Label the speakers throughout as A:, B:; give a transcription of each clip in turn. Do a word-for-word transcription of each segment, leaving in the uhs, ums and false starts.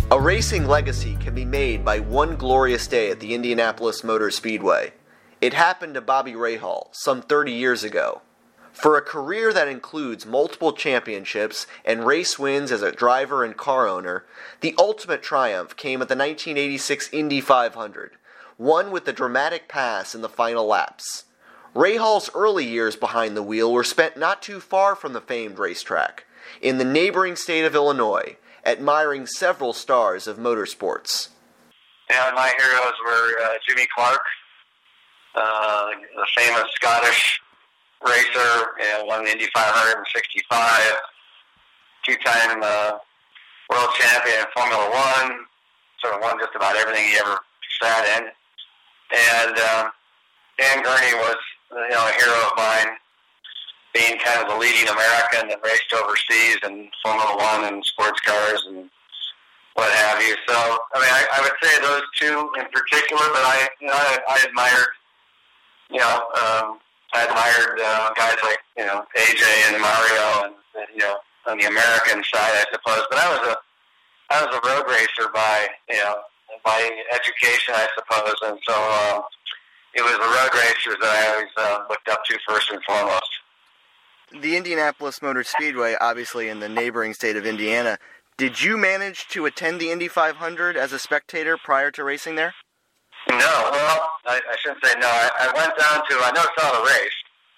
A: A racing legacy can be made by one glorious day at the Indianapolis Motor Speedway. It happened to Bobby Rahal some thirty years ago. For a career that includes multiple championships and race wins as a driver and car owner, the ultimate triumph came at the nineteen eighty-six Indy five hundred, one with the dramatic pass in the final laps. Rahal's early years behind the wheel were spent not too far from the famed racetrack, in the neighboring state of Illinois, admiring several stars of motorsports.
B: Yeah, my heroes were uh, Jimmy Clark, uh, the famous Scottish racer, and won the Indy five hundred in sixty-five, two-time uh, world champion in Formula One, sort of won just about everything he ever sat in. And uh, Dan Gurney was, you know, a hero of mine, being kind of the leading American that raced overseas in Formula One and sports cars and what have you. So, I mean, I, I would say those two in particular, but I, you know, I, I admired, you know, um, I admired uh, guys like, you know, A J and Mario and, you know, on the American side, I suppose. But I was a, I was a road racer by, you know, by education, I suppose. And so um, it was the road racers that I always uh, looked up to first and foremost.
A: The Indianapolis Motor Speedway, obviously in the neighboring state of Indiana. Did you manage to attend the Indy five hundred as a spectator prior to racing there?
B: No, well, I, I shouldn't say no. I, I went down to, I never saw the race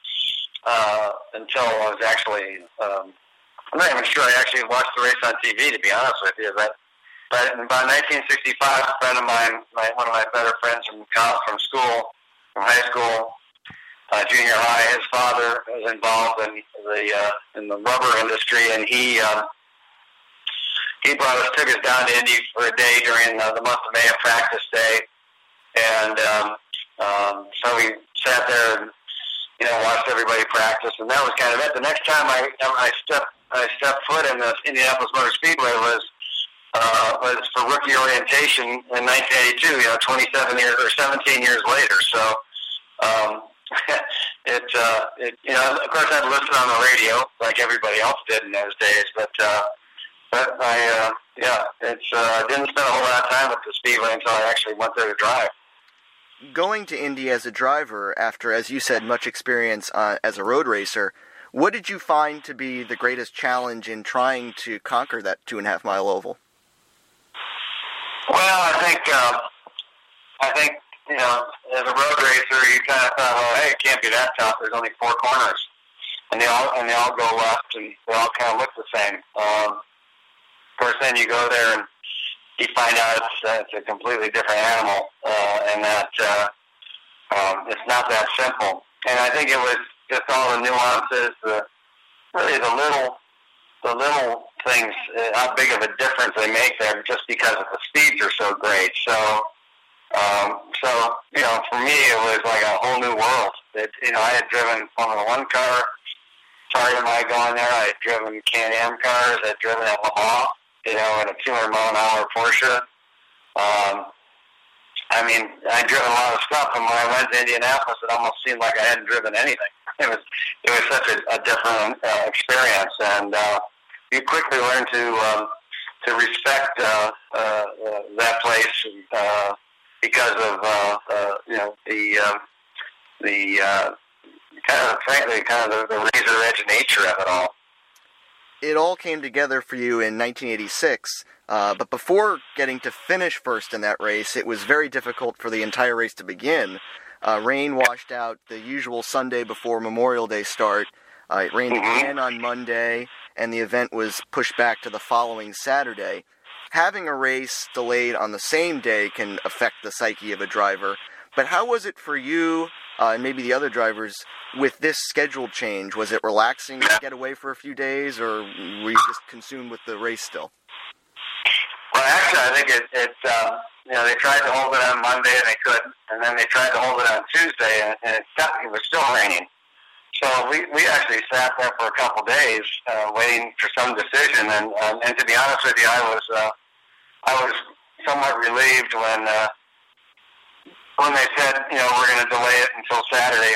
B: uh, until I was actually, um, I'm not even sure I actually watched the race on T V, to be honest with you. But, but in about nineteen sixty-five, a friend of mine, my, one of my better friends from college, from school, from high school, uh, junior high, his father was involved in the uh, in the rubber industry, and he uh, he brought us, took us down to Indy for a day during uh, the month of May, a practice day. And um, um, so we sat there and, you know, watched everybody practice, and that was kind of it. The next time I I stepped I stepped foot in the Indianapolis Motor Speedway was uh, was for rookie orientation in nineteen eighty-two. You know, twenty-seven years or seventeen years later. So um, it uh, it you know, of course, I'd listen on the radio like everybody else did in those days, but uh, but I uh, yeah, it's uh, I didn't spend a whole lot of time at the Speedway until I actually went there to drive.
A: Going to Indy as a driver, after, as you said, much experience uh, as a road racer, what did you find to be the greatest challenge in trying to conquer that two and a half mile oval?
B: Well, I think, uh, I think, you know, as a road racer, you kind of thought, well, hey, it can't be that tough. There's only four corners, and they all and they all go left, and they all kind of look the same. Um, of course, then you go there and you find out it's, uh, it's a completely different animal, uh, and that uh, um, it's not that simple. And I think it was just all the nuances, the really the little, the little things, uh, how big of a difference they make there, just because of the speeds are so great. So, um, so you know, for me, it was like a whole new world. It, you know, I had driven Formula One car prior to my going there. I had driven Can-Am cars. I had driven at Le Mans, you know, in a two hundred mile an hour Porsche. Um, I mean, I'd driven a lot of stuff, and when I went to Indianapolis, it almost seemed like I hadn't driven anything. It was it was such a, a different uh, experience, and uh, you quickly learn to um, to respect uh, uh, uh, that place uh, because of uh, uh, you know the uh, the uh, kind of frankly kind of the, the razor edge nature of it all.
A: It all came together for you in nineteen eighty-six, uh, but before getting to finish first in that race, it was very difficult for the entire race to begin. Uh, rain washed out the usual Sunday before Memorial Day start. Uh, it rained again on Monday, and the event was pushed back to the following Saturday. Having a race delayed on the same day can affect the psyche of a driver, but how was it for you Uh, and maybe the other drivers with this schedule change? Was it relaxing to get away for a few days, or were you just consumed with the race still?
B: Well, actually, I think it, it uh, you know, they tried to hold it on Monday and they couldn't, and then they tried to hold it on Tuesday, and, and it, it was still raining. So we, we actually sat there for a couple days uh, waiting for some decision, and um, and to be honest with you, I was uh, I was somewhat relieved when. Uh, When they said, you know, we're going to delay it until Saturday.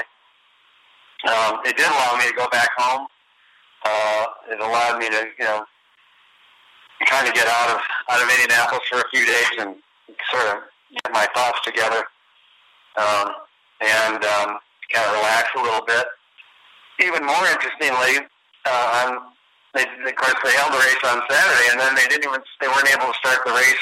B: Um, it did allow me to go back home. Uh, it allowed me to, you know, kind of get out of out of Indianapolis for a few days and sort of get my thoughts together, um, and um, kind of relax a little bit. Even more interestingly, uh, on, they, of course, they held the race on Saturday, and then they didn't even they weren't able to start the race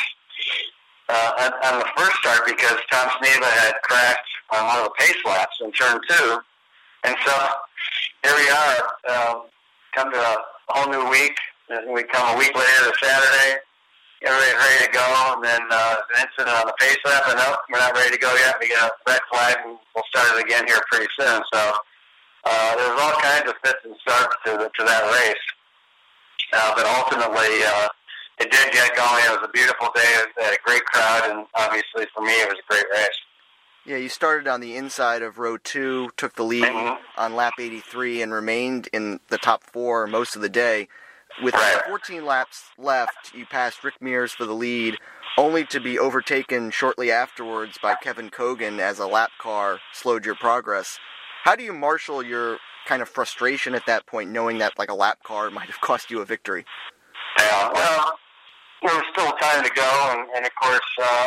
B: uh, on, on the first start because Tom Sneva had crashed on one of the pace laps in turn two, and so here we are, uh, come to a whole new week. We come a week later to Saturday. Everybody's ready to go, and then uh, there's an incident on the pace lap, and nope, we're not ready to go yet. We got a red flag, and we'll start it again here pretty soon. So. Uh, there was all kinds of fits and starts to, the, to that race. Uh, but ultimately, uh, it did get going. It was a beautiful day. It had a great crowd, and obviously for me, it was a great race.
A: Yeah, you started on the inside of row two, took the lead
B: mm-hmm.
A: on lap eighty-three, and remained in the top four most of the day. With
B: right.
A: fourteen laps left, you passed Rick Mears for the lead, only to be overtaken shortly afterwards by Kevin Kogan as a lap car slowed your progress. How do you marshal your kind of frustration at that point, knowing that like a lap car might have cost you a victory?
B: Yeah, well, there was still time to go, and, and of course, uh,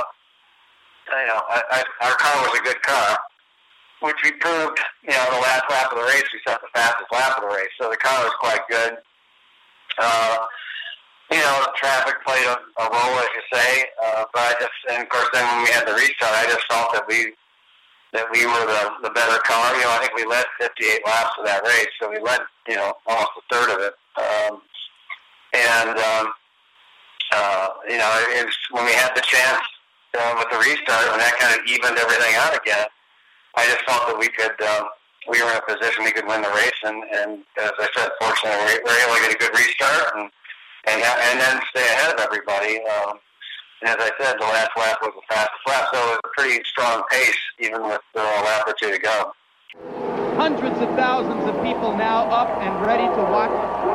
B: you know, I, I, our car was a good car, which we proved. You know, the last lap of the race, we set the fastest lap of the race, so the car was quite good. Uh, you know, traffic played a, a role, as you say, uh, but I just, and of course, then when we had the restart, I just felt that we. that we were the, the better car. You know, I think we led fifty-eight laps of that race, so we led, you know, almost a third of it. Um, and, um, uh, you know, it was when we had the chance uh, with the restart, when that kind of evened everything out again, I just felt that we could, um, we were in a position we could win the race. And, and as I said, fortunately, we were able to get a good restart and, and, and then stay ahead of everybody. Um, And as I said, the last lap was the fastest lap, so it was a pretty strong pace, even with uh, a lap or two to go.
C: Hundreds of thousands of people now up and ready to watch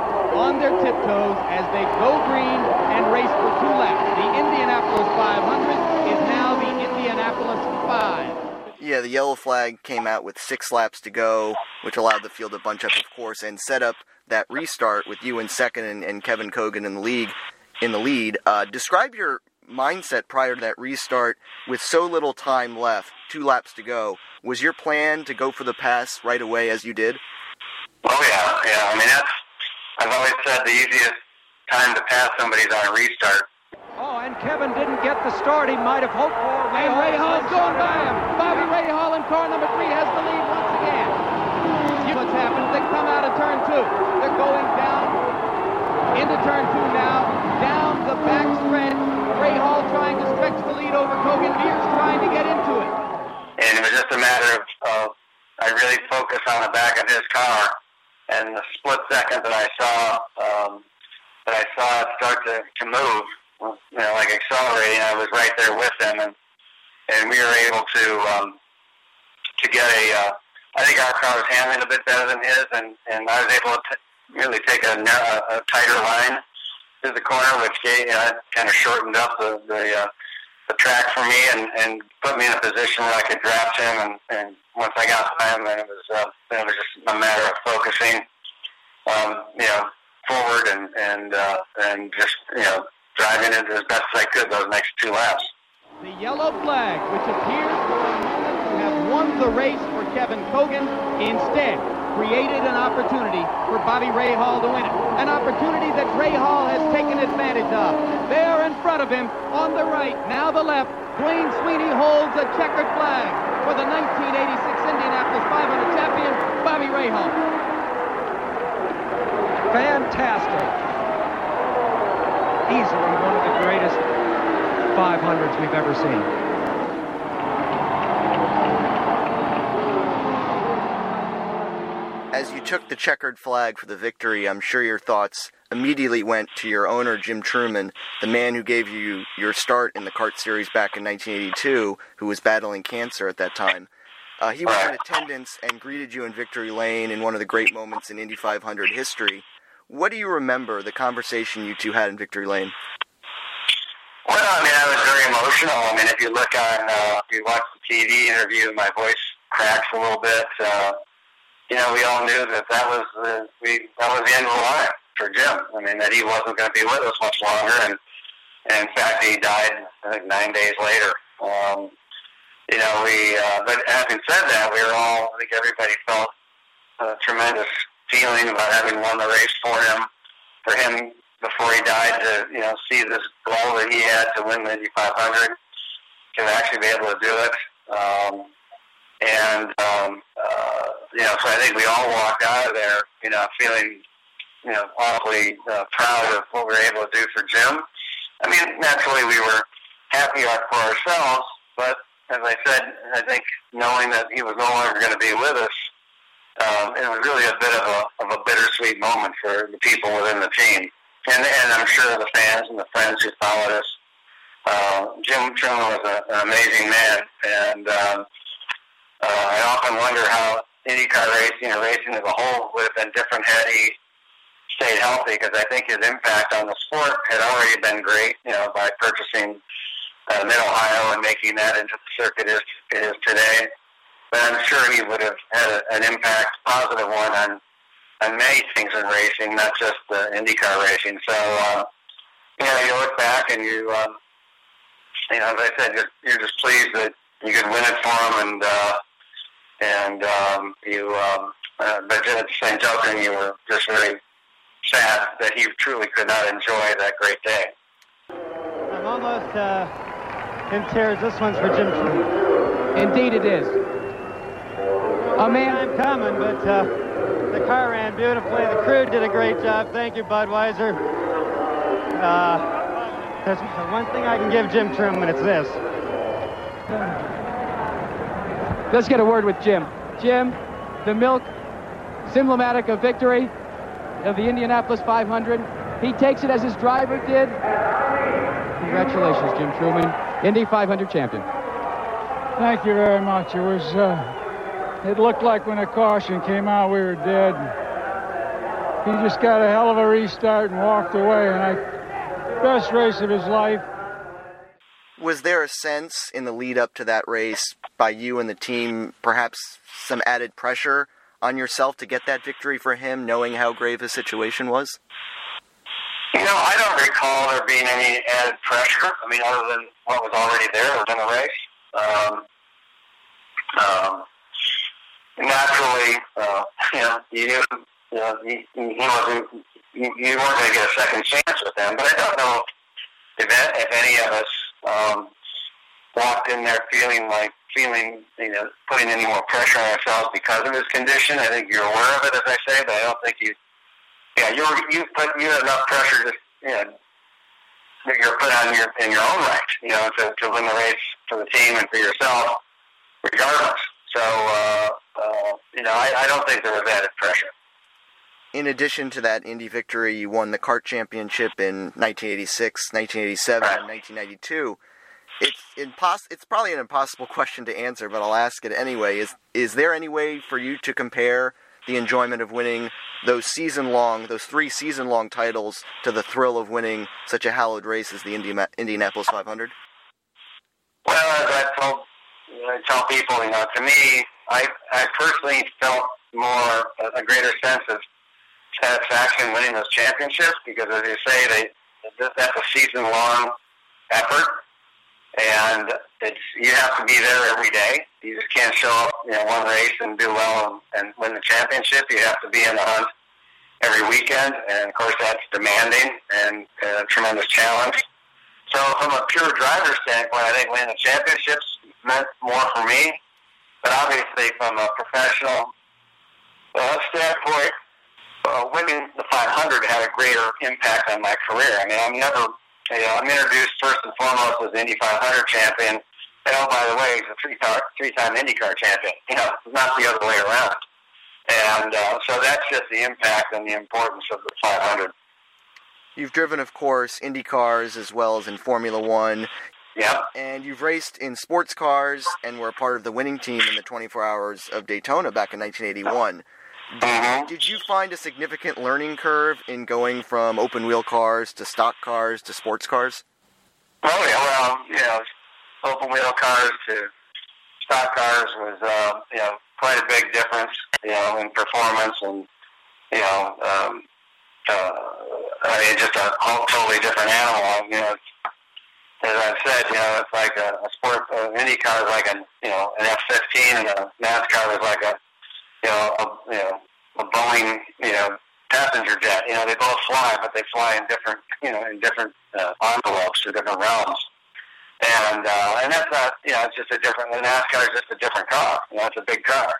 C: on their tiptoes as they go green and race for two laps. The Indianapolis five hundred is now the Indianapolis five.
A: Yeah, the yellow flag came out with six laps to go, which allowed the field to bunch up, of course, and set up that restart with you in second and, and Kevin Kogan in the league in the lead. Uh, describe your mindset prior to that restart with so little time left, two laps to go. Was your plan to go for the pass right away as you did?
B: Oh yeah, yeah. I mean, that's, I've always said the easiest time to pass somebody is on a restart.
C: Oh, and Kevin didn't get the start he might have hoped for. And Ray Hall's going by him. Bobby Ray Hall in car number three has the lead once again. See what's happened. They come out of turn two. They're going down into turn two now, down the back stretch. Ray Hall trying to stretch the lead over Kogan. Mears trying to get into it.
B: And it was just a matter of, uh, I really focused on the back of his car, and the split second that I saw, um, that I saw it start to, to move, you know, like accelerating, I was right there with him, and and we were able to um, to get a. Uh, I think our car was handling a bit better than his, and, and I was able to t- really take a, a, a tighter line to the corner, which gave, you know, kind of shortened up the the, uh, the track for me, and, and put me in a position where I could draft him. And, and once I got by him, then it was uh, then it was just a matter of focusing, um, you know, forward and and uh, and just you know driving it as best as I could those next two laps.
C: The yellow flag, which appears for a moment to have won the race for Kevin Kogan, instead created an opportunity for Bobby Ray Hall to win it. An opportunity that Ray Hall has taken advantage of. There in front of him, on the right, now the left, Blaine Sweeney holds a checkered flag for the nineteen eighty-six Indianapolis five hundred champion, Bobby Ray Hall.
D: Fantastic. Easily one of the greatest five hundreds we've ever seen.
A: As you took the checkered flag for the victory, I'm sure your thoughts immediately went to your owner, Jim Truman, the man who gave you your start in the kart series back in nineteen eighty-two, who was battling cancer at that time. Uh, he was in attendance and greeted you in Victory Lane in one of the great moments in Indy five hundred history. What do you remember, the conversation you two had in Victory Lane?
B: Well, I mean, I was very emotional. I mean, if you look on, uh, if you watch the T V interview, my voice cracks a little bit. Uh, you know, we all knew that that was the, we, that was the end of the line. for Jim. I mean, that he wasn't going to be with us much longer, and, and in fact, he died, I think, nine days later. Um, you know, we, uh, but having said that, we were all, I think everybody felt a tremendous feeling about having won the race for him, for him before he died, to, you know, see this goal that he had to win the Indy five hundred, to actually be able to do it. Um, and, um, uh, you know, so I think we all walked out of there, you know, feeling, you know, awfully uh, proud of what we were able to do for Jim. I mean, naturally we were happy for ourselves, but as I said, I think knowing that he was no longer going to be with us, um, it was really a bit of a, of a bittersweet moment for the people within the team. And, and I'm sure the fans and the friends who followed us. Uh, Jim Trueman was a, an amazing man, and um, uh, I often wonder how IndyCar racing or racing as a whole would have been different had he stayed healthy, because I think his impact on the sport had already been great, you know, by purchasing uh, Mid-Ohio and making that into the circuit it is, it is today. But I'm sure he would have had a, an impact, positive one, on, on many things in racing, not just uh, IndyCar racing. So, uh, you know, you look back and you, um, you know, as I said, you're, you're just pleased that you could win it for him, and uh, and um, you, um, uh, but at the same token, you were just very sad that he truly could not enjoy that great day.
C: I'm almost uh, in tears. This one's for Jim Trueman. Indeed it is. A man, I'm coming, but uh, the car ran beautifully. The crew did a great job. Thank you, Budweiser. Uh, there's one thing I can give Jim Trueman, it's this. Let's get a word with Jim. Jim, the milk, symbolic of victory of the Indianapolis five hundred. He takes it as his driver did. Congratulations, Jim Trueman, Indy five hundred champion.
E: Thank you very much. It was, uh, it looked like when the caution came out, we were dead. He just got a hell of a restart and walked away, and I, best race of his life.
A: Was there a sense in the lead up to that race by you and the team, perhaps some added pressure on yourself to get that victory for him, knowing how grave his situation was?
B: You know, I don't recall there being any added pressure. I mean, other than what was already there within the race. Um, um, naturally, uh, you know, you knew, you know, he, he wasn't, you, you weren't going to get a second chance with him. But I don't know if, if any of us um, walked in there feeling like, feeling, you know, putting any more pressure on ourselves because of his condition. I think you're aware of it, as I say, but I don't think you, yeah, you you put you had enough pressure just, you know, that you're put on your in your own right, you know, to, to win the race for the team and for yourself, regardless. So, uh, uh, you know, I, I don't think there was added pressure.
A: In addition to that Indy victory, you won the kart championship in nineteen eighty-six, nineteen eighty-seven, right, and nineteen ninety-two. It's impos- It's probably an impossible question to answer, but I'll ask it anyway. Is is there any way for you to compare the enjoyment of winning those season-long, those three season-long titles to the thrill of winning such a hallowed race as the Indi- Indianapolis five hundred?
B: Well, as I told, I tell people, you know, to me, I I personally felt more a, a greater sense of satisfaction winning those championships, because, as you say, they that's a season-long effort. And it's you have to be there every day. You just can't show up, you know, one race and do well and, and win the championship. You have to be in the hunt every weekend, and of course that's demanding and a tremendous challenge. So from a pure driver standpoint, I think winning the championships meant more for me. But obviously from a professional uh, standpoint, uh, winning the five hundred had a greater impact on my career. I mean, I'm never... You know, I'm introduced first and foremost as the Indy five hundred champion. And oh, by the way, he's a three-time, three-time IndyCar champion. You know, not the other way around. And uh, so that's just the impact and the importance of the five hundred.
A: You've driven, of course, Indy cars as well as in Formula One.
B: Yep.
A: And you've raced in sports cars and were a part of the winning team in the twenty-four Hours of Daytona back in nineteen eighty-one.
B: Mm-hmm.
A: Did you find a significant learning curve in going from open-wheel cars to stock cars to sports cars?
B: Oh, yeah. Well, you know, open-wheel cars to stock cars was, uh, you know, quite a big difference, you know, in performance. And, you know, um, uh, I mean, just a whole totally different animal. You know, as I've said, you know, it's like a, a sport. Uh, IndyCar is like a, you know, an F fifteen, and a NASCAR is like a, you know, a, you know, a Boeing, you know, passenger jet. You know, they both fly, but they fly in different, you know, in different uh, envelopes or different realms. And uh, and that's not, you know, it's just a different. The NASCAR is just a different car. You know, it's a big car.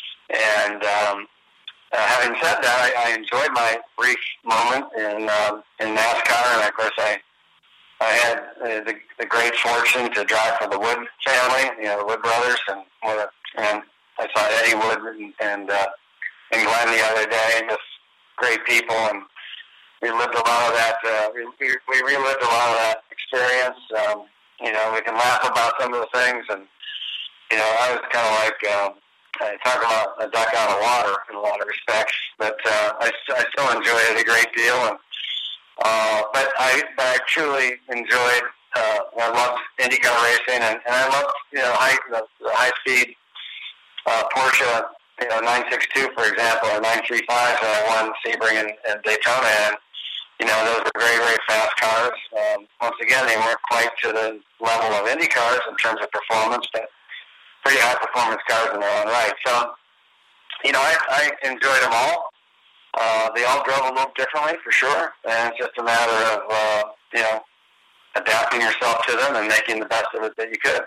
B: And um, uh, having said that, I, I enjoyed my brief moment in um, in NASCAR, and of course I I had uh, the, the great fortune to drive for the Wood family, you know, the Wood brothers, and and I saw Eddie Wood and and, uh, and Glenn the other day, and just great people, and we lived a lot of that. Uh, we, we we relived a lot of that experience. Um, you know, we can laugh about some of the things, and you know, I was kind of like um, I talk about a duck out of water in a lot of respects, but uh, I I still enjoyed it a great deal, and uh, but I but I truly enjoyed. Uh, I loved IndyCar racing, and, and I loved you know high the, the high speed uh, Porsche. You know, nine sixty-two, for example, or nine thirty-five that I won Sebring and, and Daytona, and you know, those were very, very fast cars. Um, once again, they weren't quite to the level of Indy cars in terms of performance, but pretty high-performance cars in their own right. So, you know, I, I enjoyed them all. Uh, they all drove a little differently, for sure, and it's just a matter of, uh, you know, adapting yourself to them and making the best of it that you could.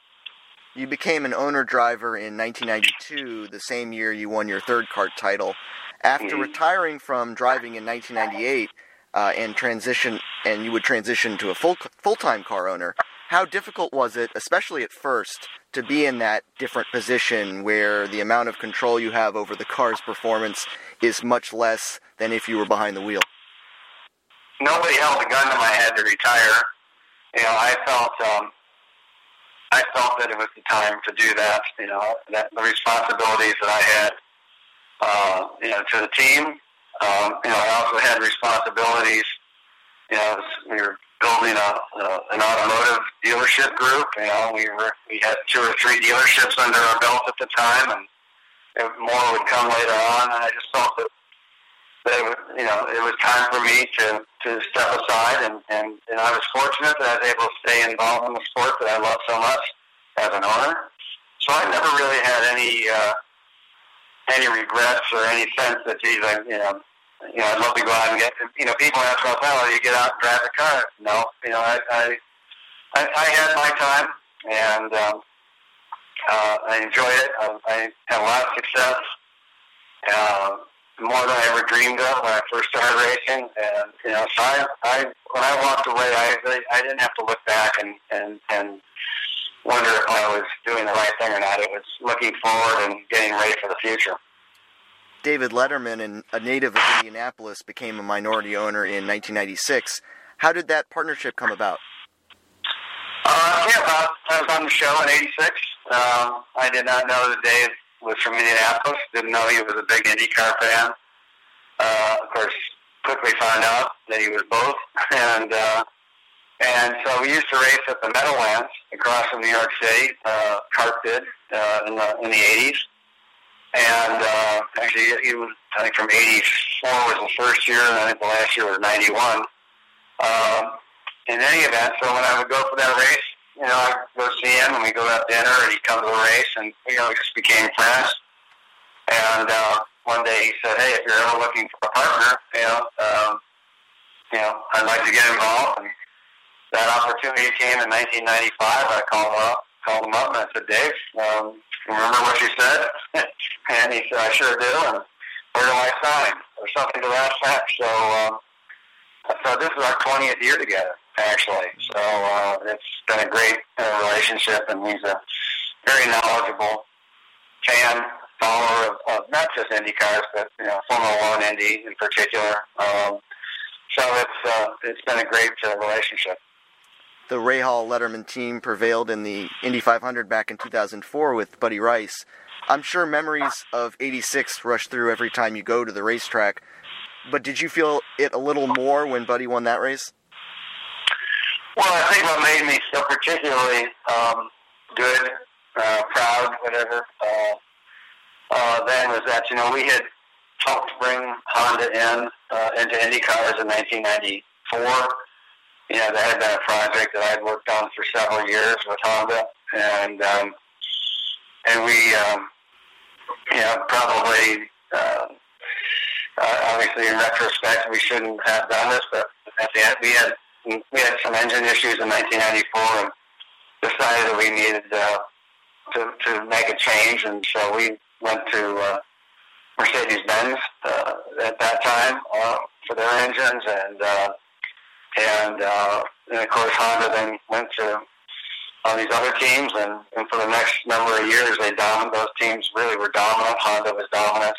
A: You became an owner-driver in nineteen ninety-two, the same year you won your third kart title. After mm-hmm. retiring from driving in nineteen ninety-eight, uh, and transition, and you would transition to a full full-time car owner, how difficult was it, especially at first, to be in that different position where the amount of control you have over the car's performance is much less than if you were behind the wheel?
B: Nobody held a gun to my head to retire. You know, I felt. Um, I felt that it was the time to do that, you know, that the responsibilities that I had, uh, you know, to the team. Um, you know, I also had responsibilities, you know, we were building a, uh, an automotive dealership group, you know, we were, we had two or three dealerships under our belt at the time, and it, more would come later on, and I just felt that, that it was, you know, it was time for me to, to step aside, and, and, and I was fortunate that I was able to stay involved in the sport that I love so much as an owner. So I never really had any uh, any regrets or any sense that, geez, I, you know, you know, I'd love to go out and get, you know, people ask me, well, do you get out and drive the car? No, you know, I I, I, I had my time, and um, uh, I enjoyed it. I, I had a lot of success. Uh, more than I ever dreamed of when I first started racing, and you know, so I, I when I walked away, I I didn't have to look back and and and wonder if I was doing the right thing or not. It was looking forward and getting ready for the future.
A: David Letterman, a native of Indianapolis, became a minority owner in nineteen ninety-six. How did that partnership come about?
B: Uh, yeah, about I was on the show in eighty-six. Um, I did not know that Dave was from Indianapolis. Didn't know he was a big IndyCar fan. Uh, of course, quickly found out that he was both. And uh, and so we used to race at the Meadowlands across from New York City. Uh, Kart did uh, in the in the eighties. And uh, actually, he was I think from eighty-four was the first year, and I think the last year was ninety-one. Um, in any event, so when I would go for that race, you know, I'd go see him, and we'd go have dinner, and he'd come to the race, and, you know, we just became friends. And uh, one day he said, hey, if you're ever looking for a partner, you know, um, you know, I'd like to get involved. And that opportunity came in nineteen ninety-five. I called him up, called him up, and I said, Dave, um, remember what you said? And he said, I sure do, and where do I sign? Or something to that effect. So, um, so this is our twentieth year together, actually. So uh, it's been a great uh, relationship, and he's a very knowledgeable fan, follower of, of not just Indy cars, but you know, Formula One Indy in particular. Um, so it's uh, it's been a great uh, relationship.
A: The Rahal Letterman team prevailed in the Indy five hundred back in two thousand four with Buddy Rice. I'm sure memories of eighty-six rush through every time you go to the racetrack, but did you feel it a little more when Buddy won that race?
B: Well, I think what made me so particularly um, good, uh, proud, whatever, uh, uh, then was that, you know, we had helped bring Honda in uh, into Indy cars in nineteen ninety-four. You know, that had been a project that I'd worked on for several years with Honda, and um, and we, um, you know, probably, uh, uh, obviously in retrospect, we shouldn't have done this, but at the end, we had we had some engine issues in nineteen ninety-four, and decided that we needed uh, to to make a change, and so we went to uh, Mercedes-Benz uh, at that time uh, for their engines, and. Uh, And, uh, and of course, Honda then went to all these other teams, and, and for the next number of years, they dominated. Those teams really were dominant. Honda was dominant.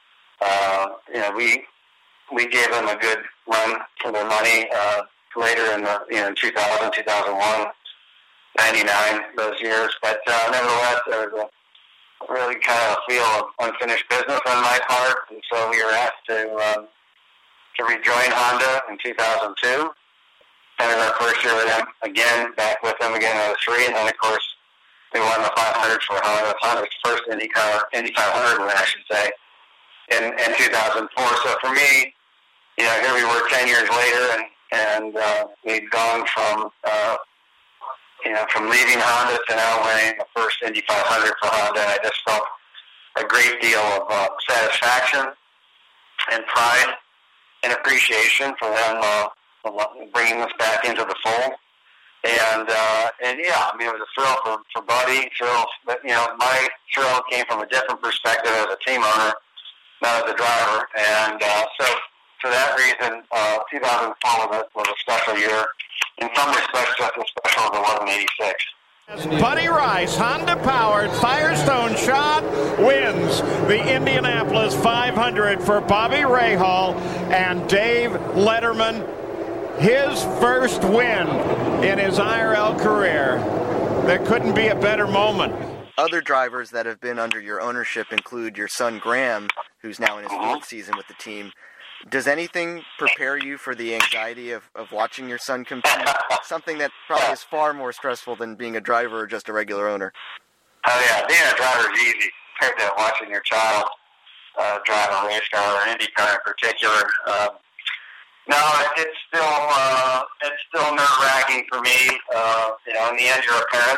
B: Uh, you know, we we gave them a good run for their money uh, later in the you know two thousand, two thousand one, ninety-nine, those years. But uh, nevertheless, there was a really kind of feel of unfinished business on my part, and so we were asked to um, to rejoin Honda in two thousand two. And in our first year with them, again, back with them again in oh three, and then, of course, we won the five hundred for Honda. Honda's first IndyCar, Indy five hundred win, I should say, in, in two thousand four. So for me, you know, here we were ten years later, and, and uh, we'd gone from, uh, you know, from leaving Honda to now winning the first Indy five hundred for Honda. And I just felt a great deal of uh, satisfaction and pride and appreciation for them uh, bringing us back into the fold. And, uh, and yeah, I mean, it was a thrill for, for Buddy. Thrill, but, you know, my thrill came from a different perspective as a team owner, not as a driver. And uh, so for that reason, uh, two thousand four was a, was a special year. In some respects, just as special as it was in eighty-six.
F: Buddy Rice, Honda-powered Firestone shot, wins the Indianapolis five hundred for Bobby Rahal and Dave Letterman. His first win in his I R L career. There couldn't be a better moment.
A: Other drivers that have been under your ownership include your son Graham, who's now in his fourth season with the team. Does anything prepare you for the anxiety of, of watching your son compete? Something that probably is far more stressful than being a driver or just a regular owner.
B: Oh, yeah. Being a driver is easy compared to watching your child uh, drive a race car or IndyCar in particular. Um, no, it's still uh, it's still nerve-wracking for me. Uh, you know, in the end, you're a parent.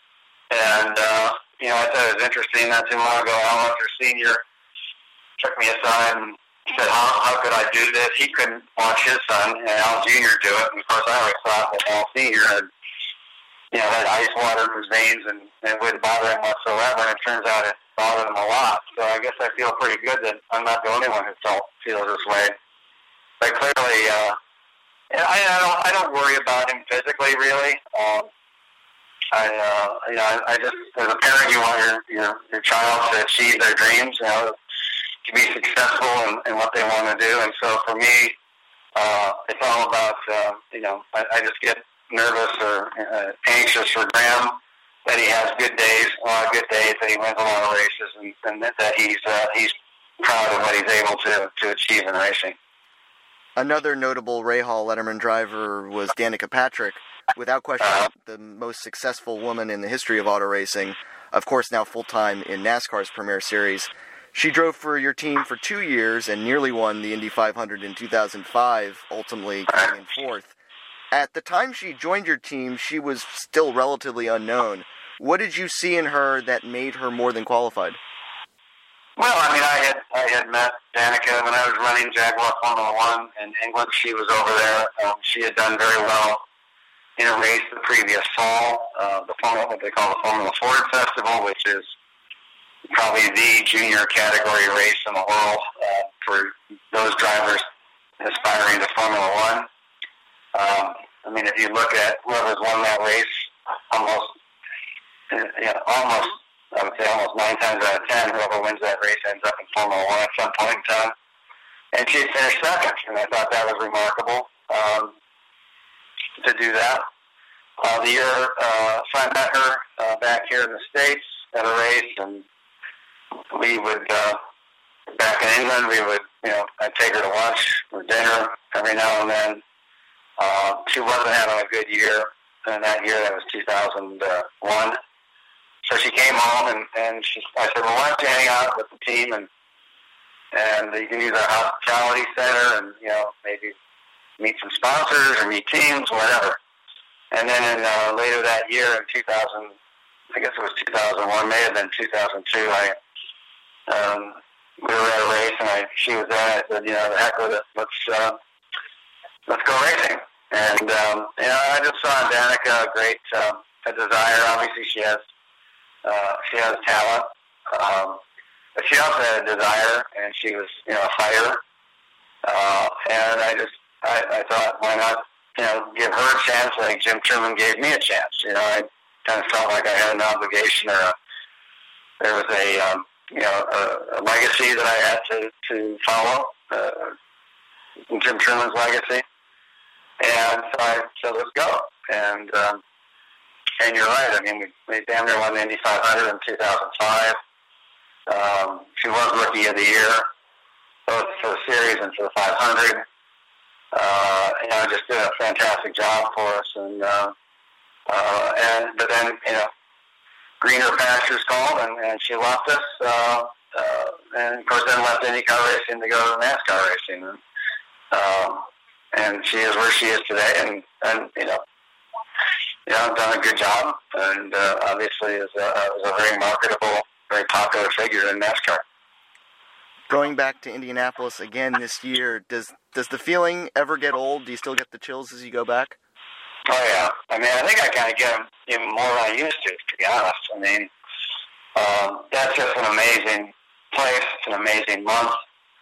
B: And, uh, you know, I thought it was interesting not too long ago, Al Unser Senior took me aside and said, how, how could I do this? He couldn't watch his son, and Al Junior do it. And, of course, I always thought that Al Senior had, you know, had ice water in his veins and, and it wouldn't bother him whatsoever. And it turns out it bothered him a lot. So I guess I feel pretty good that I'm not the only one who felt, feels this way. But clearly, uh, I, I, don't, I don't worry about him physically, really. Um, I, uh, you know, I, I just, as a parent, you want your, your, your child to achieve their dreams, you know, to be successful in, in what they want to do. And so for me, uh, it's all about, uh, you know, I, I just get nervous or uh, anxious for Graham that he has good days, a lot of good days, that he wins a lot of races, and, and that, that he's uh, he's proud of what he's able to, to achieve in racing.
A: Another notable Rahal Letterman driver was Danica Patrick, without question uh, the most successful woman in the history of auto racing, of course now full-time in NASCAR's Premier Series. She drove for your team for two years and nearly won the Indy five hundred in two thousand five, ultimately coming in fourth. At the time she joined your team, she was still relatively unknown. What did you see in her that made her more than qualified?
B: Well, I mean, I had I had met Danica when I was running Jaguar Formula One in England. She was over there. Um, she had done very well in a race the previous fall, uh, the Formula, what they call the Formula Ford Festival, which is probably the junior category race in the world uh, for those drivers aspiring to Formula One. Um, I mean, if you look at whoever's won that race, almost, you know, almost, I would say almost nine times out of ten, whoever wins that race ends up in Formula One at some point in time. And she finished second, and I thought that was remarkable um, to do that. Uh, the year uh, so I met her uh, back here in the States at a race, and we would, uh, back in England, we would, you know, I'd take her to lunch or dinner every now and then. Uh, she wasn't having a good year, and that year, that was two thousand one. So she came home, and, and she, I said, well, why don't you hang out with the team and and you can use our hospitality center, and you know maybe meet some sponsors or meet teams, whatever. And then in, uh, later that year in two thousand, I guess it was two thousand one, may have been two thousand two. I um, we were at a race, and I she was there. And I said, you know, the heck with it, let's uh, let's go racing. And um, you know, I just saw in Danica a great um, a desire. Obviously, she has uh, she has talent, um, but she also had a desire, and she was you know a fighter. Uh, and I just I, I thought, why not you know give her a chance like Jim Truman gave me a chance. You know, I kind of felt like I had an obligation, or a, there was a um, you know a, a legacy that I had to to follow. Uh, Jim Truman's legacy. And so I said, let's go. And um, and you're right. I mean, we, we damn near won the Indy five hundred in two thousand five. Um, she was Rookie of the Year, both for the series and for the five hundred. Uh, you know, just did a fantastic job for us. And uh, uh, and but then you know, greener pastures called, and, and she left us. Uh, uh, and of course, then left IndyCar racing to go to NASCAR racing. And, um, And she is where she is today, and, and you know, you know, done a good job, and uh, obviously is a, is a very marketable, very popular figure in NASCAR.
A: Going back to Indianapolis again this year, does does the feeling ever get old? Do you still get the chills as you go back?
B: Oh yeah, I mean, I think I kind of get them even more than I used to, to be honest. I mean, um, that's just an amazing place. It's an amazing month.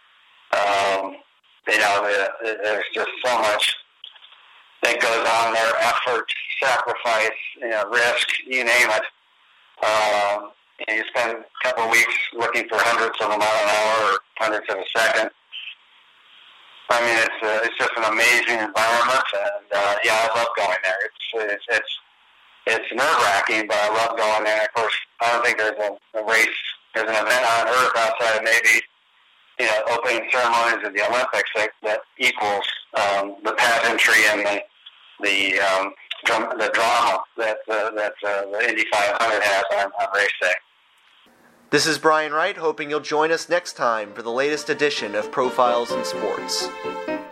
B: Um, You know, there's just so much that goes on there, effort, sacrifice, you know, risk, you name it. Um, and you spend a couple of weeks looking for hundredths of a mile an hour or hundredths of a second. I mean, it's uh, it's just an amazing environment, and uh, yeah, I love going there. It's it's it's, it's nerve-wracking, but I love going there. Of course, I don't think there's a, a race, there's an event on Earth outside of maybe you know, opening ceremonies of the Olympics that, that equals um, the pageantry and the the um, drum, the drama that uh, that uh, the Indy five hundred has on, on race day.
A: This is Brian Wright, hoping you'll join us next time for the latest edition of Profiles in Sports.